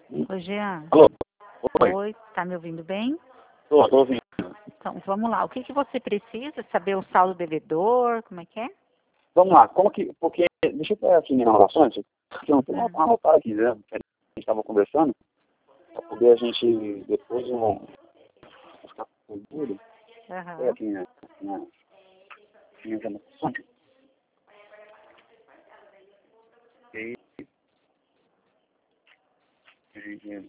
Oi, Jean. Alô? Oi. Oi, tá me ouvindo bem? Tô ouvindo. Então, vamos lá. O que você precisa? Saber o saldo devedor? Como é que é? Vamos lá, como que. Porque. Deixa eu pegar aqui minhas anotações. Porque eu não tenho uma anotada aqui, né? Que a gente estava conversando. Pra poder a gente depois não ficar com dúvida. Pega Aham. aqui minhas anotações. E aí.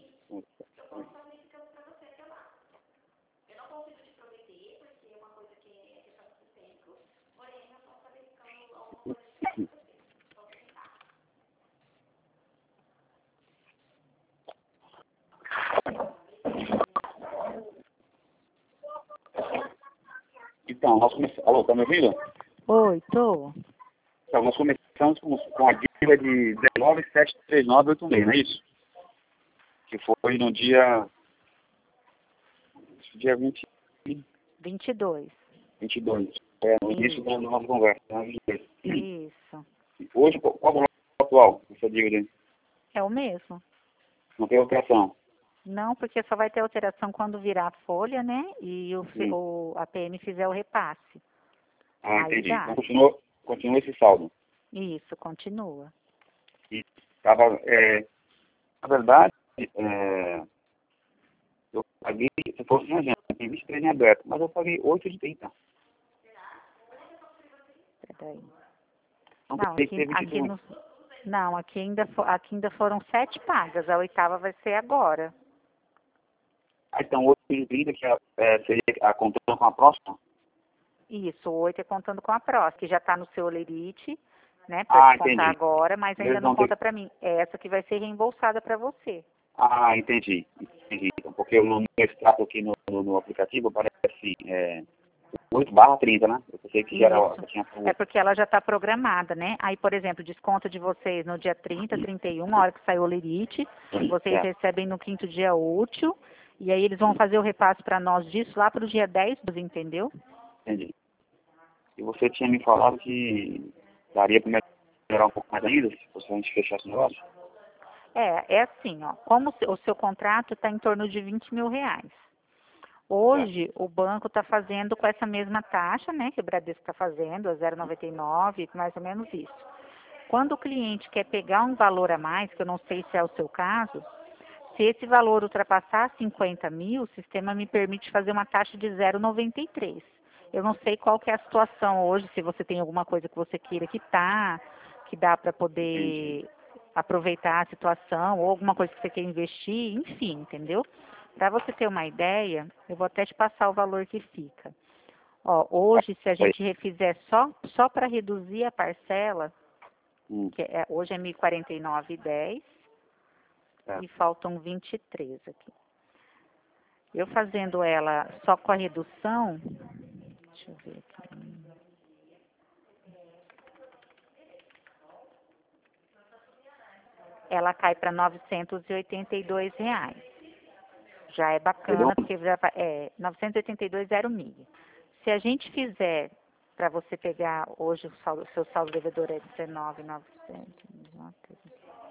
Então, nós começamos. Alô, tá me ouvindo? Oi, tô. Então, nós começamos com a dívida de 19,73986, não é isso? Que foi no dia 22. 22. No início da nossa conversa. Né? Isso. Hoje, qual é o valor atual dessa dívida? É o mesmo. Não tem alteração. Não, porque só vai ter alteração quando virar a folha, né? E a PM fizer o repasse. Ah, Aí entendi. dá. Então continua esse saldo. Isso, continua. E tava, na verdade, eu paguei, se fosse em agenda, tem 23 em aberto, mas eu paguei 8,30. Peraí. Então Não, tem que ter 22. aqui ainda foram 7 pagas. A 8ª vai ser agora. Ah, então 8,30 que seria a contando com a próxima? Isso, o 8 é contando com a próxima, que já está no seu Olerite, né, para descontar Entendi. agora, mas ainda Eles não vão ter. conta para mim. É essa que vai ser reembolsada para você. Entendi. Então, porque no meu extrato aqui no aplicativo aparece 8/30, né? Eu pensei que já era. Isso. Já tinha. É porque ela já está programada, né? Aí, por exemplo, desconto de vocês no dia 30, 31, a hora que saiu o Olerite, vocês Certo, recebem no 5º dia útil, e aí eles vão fazer o repasse para nós disso lá para o dia 10, entendeu? entendi. E você tinha me falado que daria para melhorar um pouco mais ainda, se fosse a gente fechasse o negócio? É assim, ó, como o seu contrato está em torno de R$ 20.000. Certo. Hoje, o banco está fazendo com essa mesma taxa, né, que o Bradesco está fazendo, a 0,99, mais ou menos isso. Quando o cliente quer pegar um valor a mais, que eu não sei se é o seu caso, se esse valor ultrapassar 50 mil, o sistema me permite fazer uma taxa de 0,93. Eu não sei qual que é a situação hoje, se você tem alguma coisa que você queira quitar, que dá para Entendi. poder aproveitar a situação, ou alguma coisa que você quer investir, enfim, entendeu? Para você ter uma ideia, eu vou até te passar o valor que fica. Ó, hoje, se a Oi. gente refizer só para reduzir a parcela, hoje é 1.049,10 Certo. e faltam 23 aqui. Eu fazendo ela só com a redução, deixa eu ver aqui. Ela cai para R$ 982. Já é bacana, Redondo? porque já é 982 zero milha. Se a gente fizer, para você pegar hoje o seu saldo devedor é 19.900.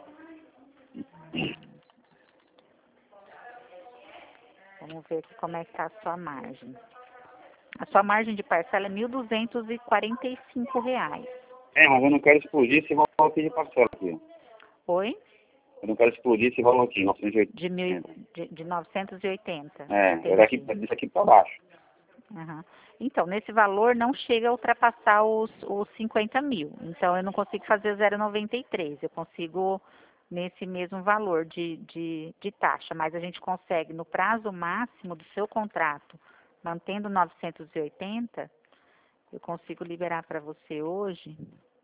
Vamos ver aqui como é que está a sua margem. A sua margem de parcela é R$ 1.245. Mas eu não quero explodir esse valor aqui de parcela aqui. Oi? Eu não quero explodir esse valor aqui, 980. De 980. É Entendi. daqui para baixo. Uhum. Então, nesse valor não chega a ultrapassar os 50 mil. Então, eu não consigo fazer 0,93. Eu consigo nesse mesmo valor de taxa. Mas a gente consegue, no prazo máximo do seu contrato, mantendo 980, eu consigo liberar para você hoje.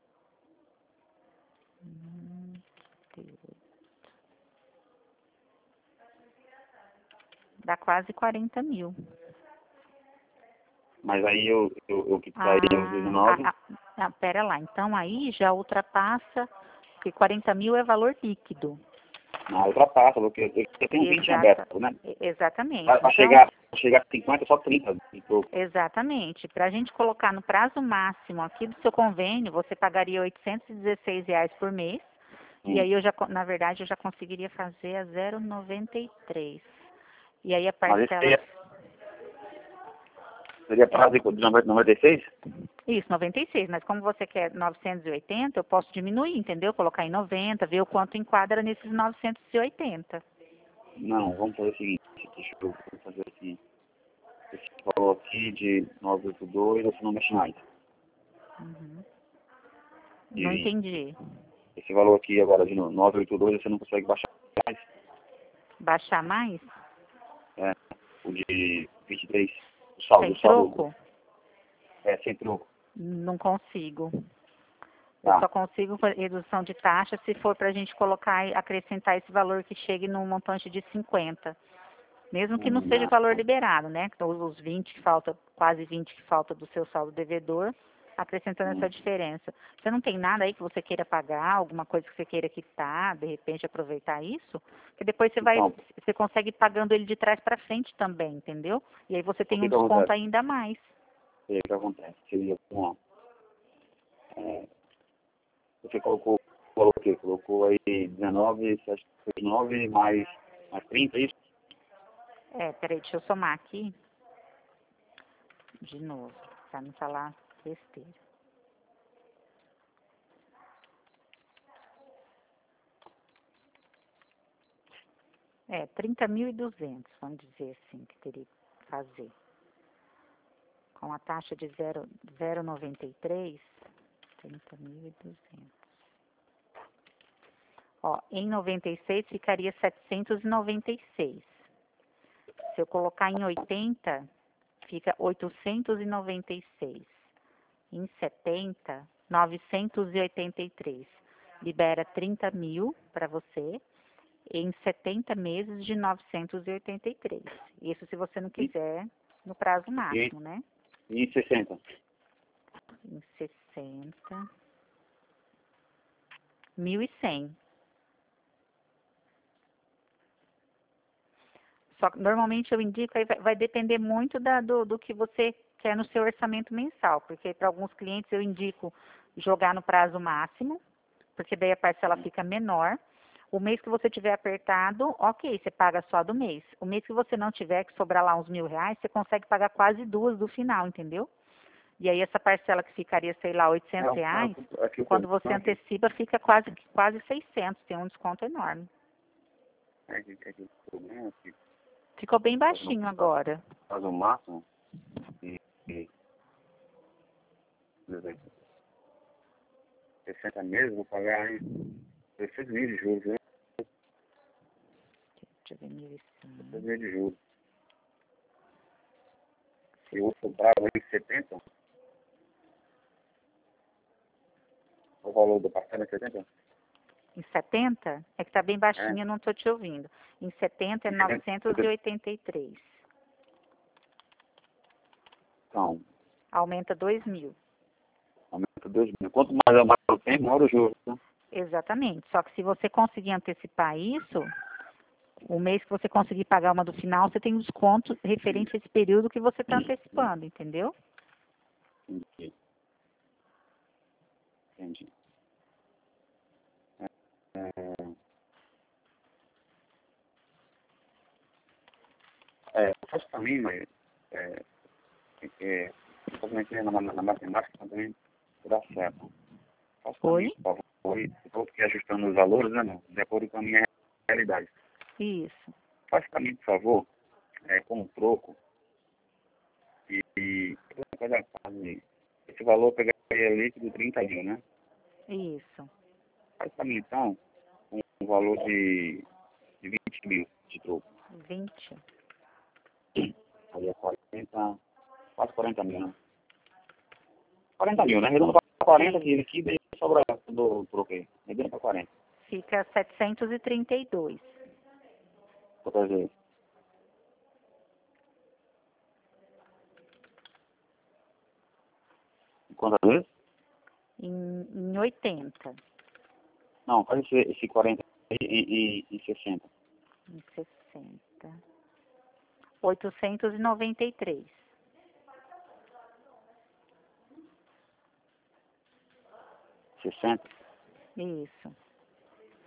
Dá quase 40 mil. Mas aí eu quitaria os 19. Pera lá. Então, aí já ultrapassa, porque 40 mil é valor líquido. Na outra passa, porque eu tenho 20 em aberto, né? Exatamente. Para Então, chegar a 50, só 30. exatamente. Para a gente colocar no prazo máximo aqui do seu convênio, você pagaria R$ 816 por mês. E aí na verdade, eu já conseguiria fazer a 0,93. E aí a Mas esse parcela... seria prazo de 96? Isso, 96. Mas como você quer 980, eu posso diminuir, entendeu? Colocar em 90, ver o quanto enquadra nesses 980. Não, vamos fazer o seguinte. Deixa eu fazer assim. Esse valor aqui de 982, você não mexe mais. Uhum. E Não entendi. esse valor aqui agora de 982, você não consegue baixar mais. Baixar mais? É, o de 23, Sem o saldo. troco? Sem troco. Não consigo. Eu Tá. só consigo redução de taxa se for para a gente colocar e acrescentar esse valor que chegue num montante de 50. Mesmo que não seja o valor liberado, né? Os 20 que falta, quase 20 que falta do seu saldo devedor, acrescentando essa diferença. Você não tem nada aí que você queira pagar, alguma coisa que você queira quitar, de repente aproveitar isso? Porque depois Então, você consegue ir pagando ele de trás para frente também, entendeu? E aí você o tem que um que desconto acontece? ainda mais. O que acontece? Seria, você colocou o quê? Colocou aí 19, 739 mais 30, isso? Peraí, deixa eu somar aqui de novo, para não falar besteira. É, 30.200, vamos dizer assim, que teria que fazer. Com a taxa de 0,93, 30.200. Ó, em 96 ficaria 796. Se eu colocar em 80, fica 896. Em 70, 983. Libera 30 mil para você em 70 meses de 983. Isso se você não quiser no prazo máximo, né? E 60? Em 60, 1.100. Só que normalmente eu indico, aí vai depender muito do que você quer no seu orçamento mensal, porque para alguns clientes eu indico jogar no prazo máximo, porque daí a parcela fica menor. O mês que você tiver apertado, ok, você paga só do mês. O mês que você não tiver, que sobrar lá uns R$ 1.000, você consegue pagar quase duas do final, entendeu? E aí essa parcela que ficaria, sei lá, R$ 800, quando você antecipa, fica quase 600, tem um desconto enorme. O problema é que Ficou bem baixinho agora. faz o máximo e por exemplo, 60 meses, vou pagar aí 16 mil de juros, né? Deixa eu ver, 16 1.100. mil de juros. E o outro bravo aí, 70, o valor do parcela é 70? Em 70, é que está bem baixinho, eu não estou te ouvindo. Em 70 é 983. Então, Aumenta 2.000. aumenta 2 mil. Quanto mais o tempo, maior o juros, né? Exatamente. Só que se você conseguir antecipar isso, o mês que você conseguir pagar uma do final, você tem um desconto referente a esse período que você está antecipando, entendeu? Entendi. Entendi. Faz pra mim, mas como é que é na matemática também dá certo. Faz pra mim, Oi? por favor, e eu que ajustando os valores, né, não? De acordo com a minha realidade. Isso. Faz pra mim, por favor, com um troco, e coisa quase, esse valor eu pegaria líquido 30 mil, né? Isso. Faz pra mim, então, um valor de 20 mil de troco. 20. Aí é 40, quase 40 mil, né? 40 mil, né? Redondo para 40 de liquida e sobra do troco aí. Redondo para 40. Fica 732. Vou trazer. Quantas vezes? Em 80. Não, faz esse 40 e 60. Em 60. 893. 60. Isso.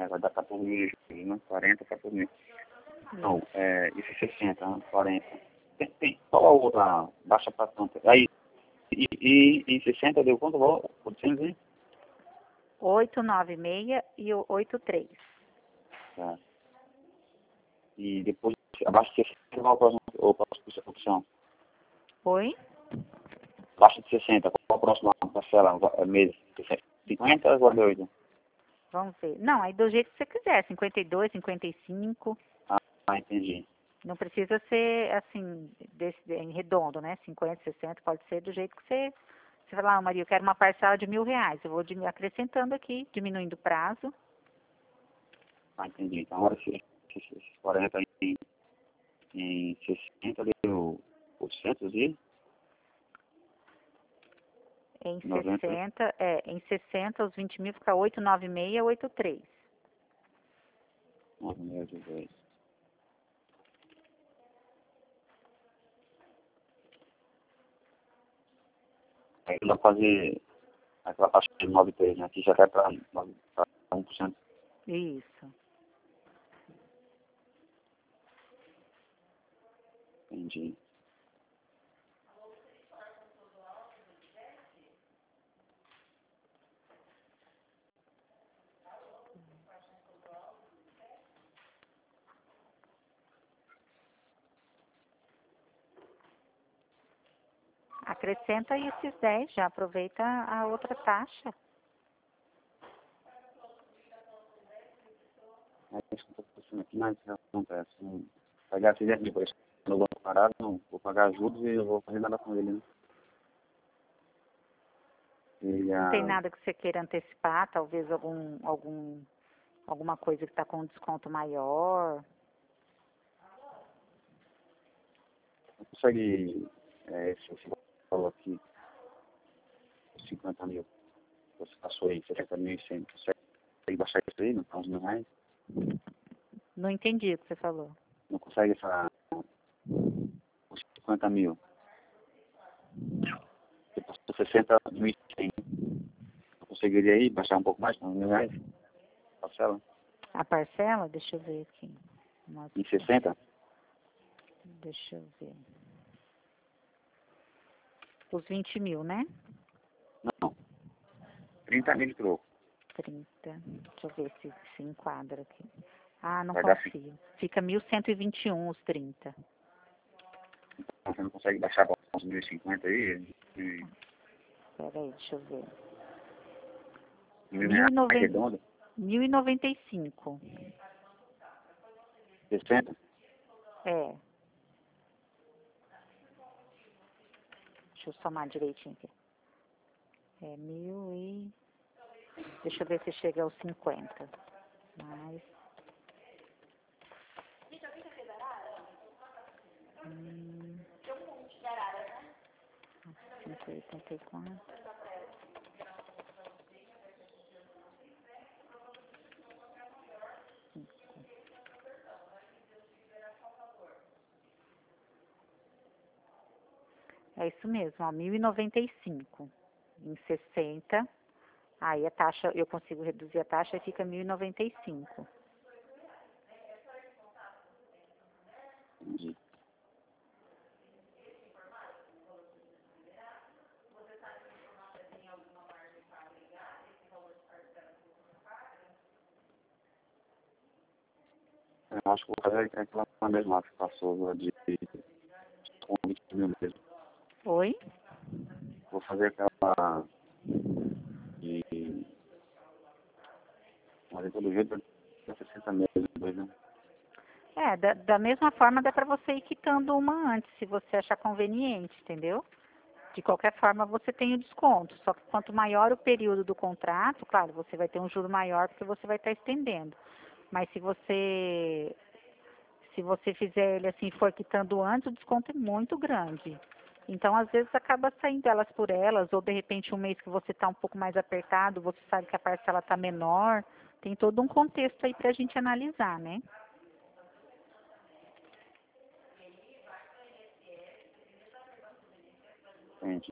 vai dar 14 mil de juros, né? 40, 14 mil. Não, isso é 60, né? 40. Qual a outra baixa para tanto? Aí, e em 60 deu quanto? 800 e? 896 e o 83. Tá. E depois, abaixo de 60, qual a próxima opção? Oi? Abaixo de 60, qual a próxima parcela? Mês? 50 ou 48? Vamos ver. Não, aí do jeito que você quiser, 52, 55. Entendi. Não precisa ser assim, em redondo, né? 50, 60, pode ser do jeito que você fala, Maria, eu quero uma parcela de R$ 1.000. Eu vou acrescentando aqui, diminuindo o prazo. Entendi. Então agora esses 40 em 60 deu 800 e Em 90. 60, em 60, os 20 mil fica 896, 83. 9,2. Aí dá pra fazer aquela taxa de 9,3, né? Aqui já cai para 1%. Isso. Entendi. Acrescenta aí esses 10, já aproveita a outra taxa. É isso que eu tô pensando aqui, mas o que acontece? Pagar 600 mil por no banco parado, não. Vou pagar juros e eu vou fazer nada com ele, né? Ele, Não tem nada que você queira antecipar, talvez alguma coisa que está com um desconto maior. consegue, se você falou aqui, 50 mil, você passou aí 70.100, consegue baixar isso aí, não? Uns R$ 1.000? Não entendi o que você falou. Não consegue os 50 mil. Você passou 60.100. Não conseguiria aí baixar um pouco mais, uns R$ 1.000? Parcela? A parcela, deixa eu ver aqui. Nossa, Em 60? deixa eu ver. Os 20 mil, né? Não. 30 mil de troco. 30. Deixa eu ver se enquadra aqui. Ah, não Vai dar consigo. Fica 1.121 os 30. Então, você não consegue baixar para uns 1.050 aí? Peraí, deixa eu ver. R$ 1.000 redondo? 1.095. 60? É. Deixa eu somar direitinho aqui. É 1.000 e... Deixa eu ver se chega aos 50. Mais... 184. É isso mesmo, ó, 1.095. Em 60, aí a taxa, eu consigo reduzir a taxa e fica 1.095. Entendi. Eu acho que vou fazer aquela mesma que passou lá de com 20 mil mesmo. Oi? Vou fazer aquela de... Mas de todo jeito, 60 meses depois, né? É, da mesma forma dá para você ir quitando uma antes, se você achar conveniente, entendeu? De qualquer forma, você tem o desconto. Só que quanto maior o período do contrato, claro, você vai ter um juro maior porque você vai estar estendendo. Mas se você fizer ele assim, for quitando antes, o desconto é muito grande. Então, às vezes, acaba saindo elas por elas, ou de repente um mês que você está um pouco mais apertado, você sabe que a parcela está menor. Tem todo um contexto aí para a gente analisar, né? Entendi.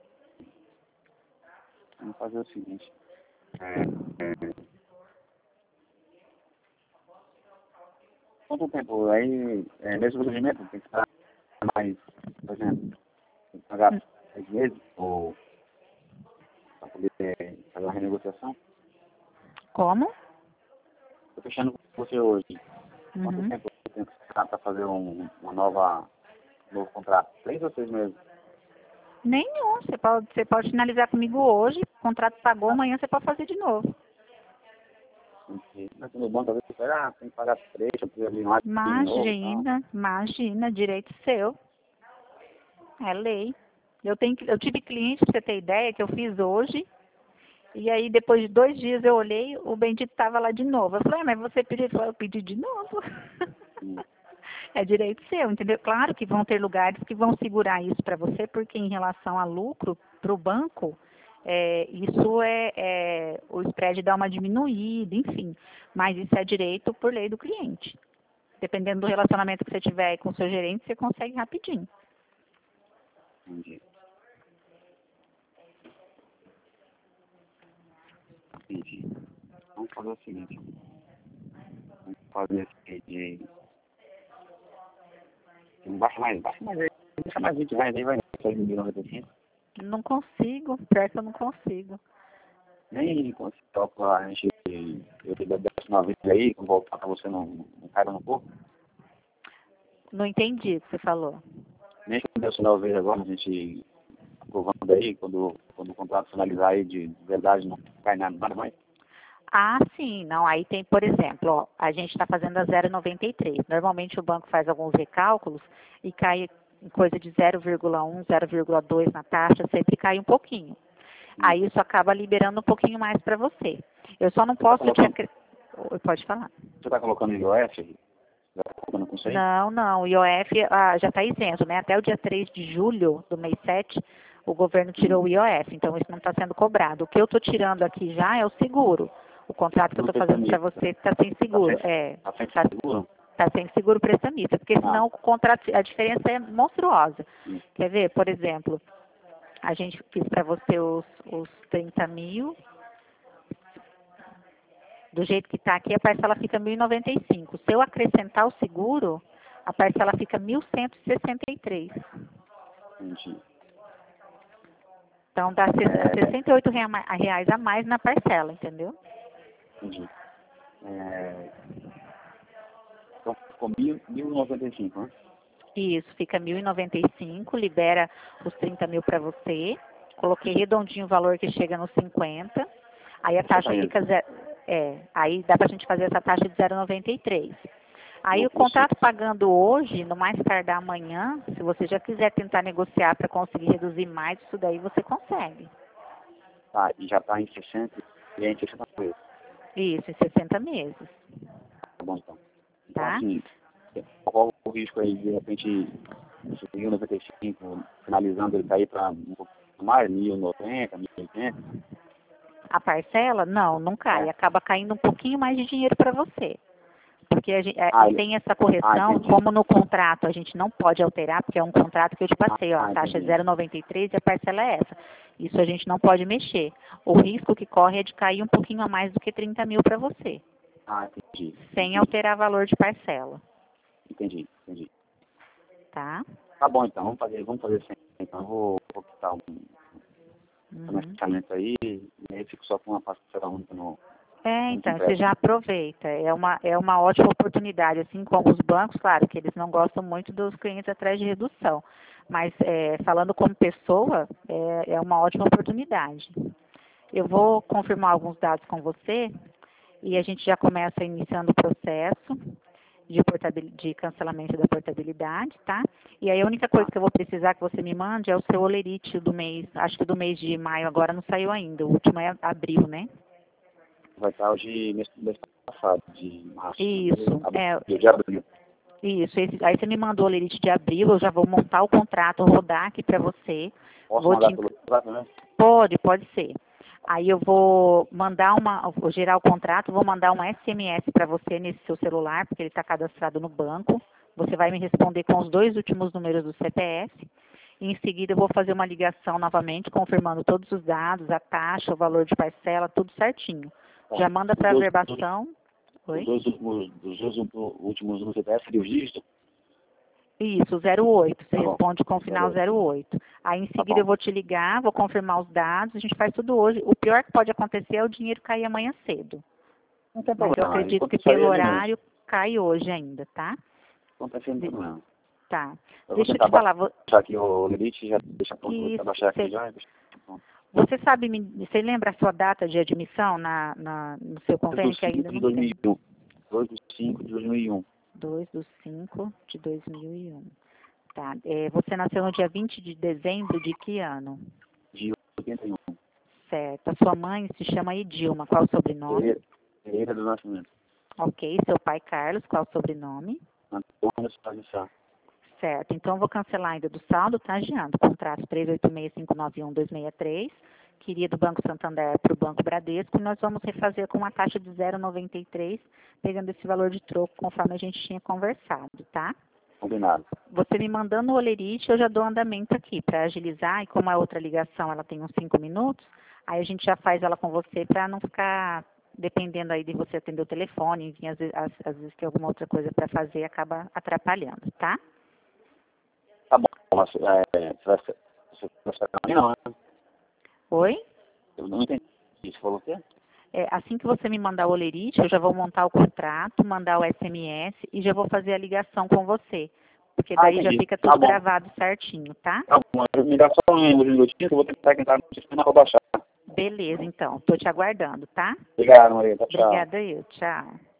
Vamos fazer o seguinte. É, quanto tempo? Aí, mesmo procedimento, tem que estar mais, por exemplo, tem que pagar 6 meses ou para poder fazer uma renegociação? Como? Estou fechando com você hoje. Quanto Uhum. tempo eu tenho que esperar para fazer um novo contrato? 3 ou 6 meses? Nenhum. Você pode finalizar comigo hoje, o contrato pagou, amanhã você pode fazer de novo. Mas no banco, às vezes, tem que pagar 3, eu preciso abrir mais de novo e tal. Imagina, direito seu. É lei. Eu tive cliente, pra você ter ideia, que eu fiz hoje, e aí depois de 2 dias eu olhei, o bendito estava lá de novo. Eu falei, mas você pediu? Ele falou, eu pedi de novo. Hum, É direito seu, entendeu? Claro que vão ter lugares que vão segurar isso para você, porque em relação a lucro, para o banco, o spread dá uma diminuída, enfim. Mas isso é direito por lei do cliente. Dependendo do relacionamento que você tiver com o seu gerente, você consegue rapidinho. Entendi. Entendi. Vamos fazer o seguinte. Vamos fazer esse de... Baixa mais aí. Deixa mais 20 reais aí, vai. Só de 1.095. Não consigo, pior que eu não consigo. Nem quando você toca a gente... Eu te dou uma vez aí, quando voltar pra você não caiba no corpo. Não entendi o que você falou. Nem quando eu uma vez agora, a gente aprovando aí, quando o contrato finalizar aí de verdade, não cai nada mais. Ah, sim, não, aí tem, por exemplo, ó, a gente está fazendo a 0,93. Normalmente o banco faz alguns recálculos e cai em coisa de 0,1, 0,2 na taxa, sempre cai um pouquinho. Aí isso acaba liberando um pouquinho mais para você. Eu só não posso te Pode falar. Você está colocando IOF? Já está colocando com isso aí? Não, o IOF já está isento, né? Até o dia 3 de julho do mês 7, o governo tirou o IOF, então isso não está sendo cobrado. O que eu estou tirando aqui já é o seguro. O contrato que eu estou fazendo para você está sem seguro. Está sem seguro? Está sem seguro prestamista, porque senão o contrato, a diferença é monstruosa. Quer ver, por exemplo, a gente fiz para você os 30 mil, do jeito que está aqui, a parcela fica 1.095. Se eu acrescentar o seguro, a parcela fica 1.163. Entendi. Então dá R$ 68 a mais na parcela, entendeu? Entendi. Então ficou 1.095, né? Isso, fica 1.095, libera os 30 mil para você. Coloquei redondinho o valor que chega nos 50. Aí a taxa fica aí dá para a gente fazer essa taxa de 0,93. Aí o contrato pagando hoje, no mais tardar amanhã, se você já quiser tentar negociar para conseguir reduzir mais, isso daí você consegue. Tá, e já está em 60 meses. Isso, em 60 meses. Tá bom, então. Então, Tá? assim, qual o risco aí, de repente, esse 1.095, finalizando, ele cair para um pouco mais, 1.090, 1.080? A parcela? Não cai. Acaba caindo um pouquinho mais de dinheiro para você. Porque tem essa correção, como no contrato a gente não pode alterar, porque é um contrato que eu te passei, ó, a taxa é 0,93 e a parcela é essa. Isso a gente não pode mexer. O risco que corre é de cair um pouquinho a mais do que 30 mil para você. Entendi. Sem alterar valor de parcela. Entendi. Tá? Tá bom, então, vamos fazer assim. Então, eu vou quitar um financiamento aí, e aí fico só com uma parcela única no... Então, você já aproveita. É uma ótima oportunidade, assim como os bancos, claro, que eles não gostam muito dos clientes atrás de redução. Mas, falando como pessoa, é uma ótima oportunidade. Eu vou confirmar alguns dados com você e a gente já começa iniciando o processo de cancelamento da portabilidade, tá? E aí a única coisa que eu vou precisar que você me mande é o seu olerite do mês, acho que do mês de maio agora não saiu ainda, o último é abril, né? Vai estar hoje, mês passado, de março. Isso, de abril. Isso, aí você me mandou o olerite de abril, eu já vou montar o contrato, rodar aqui para você. Posso mandar pelo contrato, né? Pode ser. Aí eu vou vou gerar o contrato, vou mandar um SMS para você nesse seu celular, porque ele está cadastrado no banco. Você vai me responder com os 2 últimos números do CPF. E em seguida eu vou fazer uma ligação novamente, confirmando todos os dados, a taxa, o valor de parcela, tudo certinho. Já manda para a averbação. Oi? Dos dois últimos números do CPF seria os dígitos? Isso, 08. Você Tá bom. responde com o final 08. Aí em seguida bom. eu vou te ligar, vou confirmar os dados, a gente faz tudo hoje. O pior que pode acontecer é o dinheiro cair amanhã cedo. Não tem Mas eu problema. acredito que Enquanto isso aí pelo é de menos. horário cai hoje ainda, tá? Acontece, não tem problema. Tá. Eu vou Deixa eu tentar te falar. baixar aqui o limite, já deixa pronto, vou Isso, baixar aqui já e deixa pronto. você sabe, você lembra a sua data de admissão no seu convênio, que ainda de não tem? 2001. 2 de 5 de 2001. 2/5/2001. Tá. Você nasceu no dia 20 de dezembro de que ano? De 81. Certo. A sua mãe se chama Edilma. Qual o sobrenome? Pereira do Nascimento. Ok. Seu pai, Carlos. Qual o sobrenome? Antônio Soares Sá. Certo. Então, eu vou cancelar ainda do saldo, tá, Giando? Contrato 386591263. Queria do Banco Santander para o Banco Bradesco. E nós vamos refazer com uma taxa de 0,93, pegando esse valor de troco conforme a gente tinha conversado, tá? Combinado. Você me mandando o olerite, eu já dou andamento aqui para agilizar. E como a outra ligação ela tem uns 5 minutos, aí a gente já faz ela com você para não ficar dependendo aí de você atender o telefone, enfim, às vezes tem alguma outra coisa para fazer, acaba atrapalhando, tá? Tá bom, mas você vai ficar também não, né? Oi? Eu não entendi. Você falou o quê? Assim que você me mandar o olerite, eu já vou montar o contrato, mandar o SMS e já vou fazer a ligação com você. Porque daí já Entendi. fica Tá tudo bom. gravado certinho, tá? Tá bom, me dá só um minutinho que eu vou tentar entrar no sistema para baixar. Beleza, então. Estou te aguardando, tá? Obrigado, Maria. Tchau. Obrigada eu. Tchau.